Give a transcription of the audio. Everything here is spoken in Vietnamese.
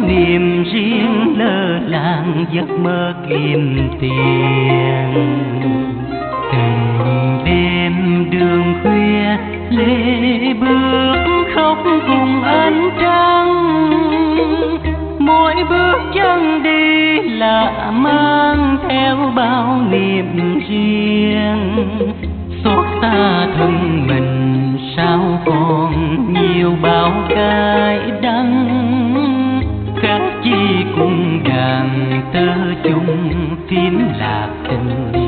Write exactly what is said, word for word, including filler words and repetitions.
niềm riêng lơ làng giấc mơ kiếm tiền. Từng đêm đường khuya lê bước khóc cùng ánh trăng, mỗi bước chân đi là mang theo bao niềm riêng. Xót xa thân mình sao còn nhiều bao cái đắng, khác chi cùng đàn tơ chung phím lạc tình.